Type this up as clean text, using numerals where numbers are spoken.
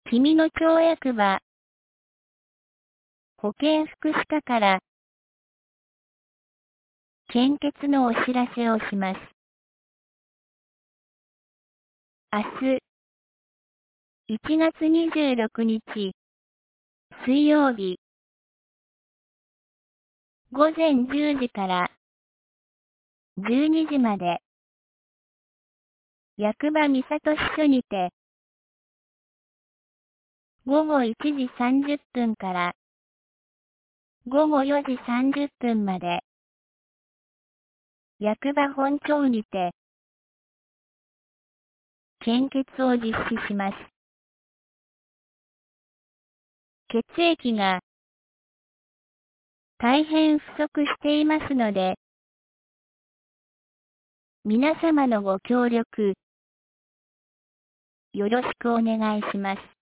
君の町役場保健福祉課から献血のお知らせをします。明日、1月26日、水曜日、午前10時から12時まで、役場三郷支所にて、午後1時30分から午後4時30分まで、役場本庁にて、献血を実施します。血液が大変不足していますので、皆様のご協力、よろしくお願いします。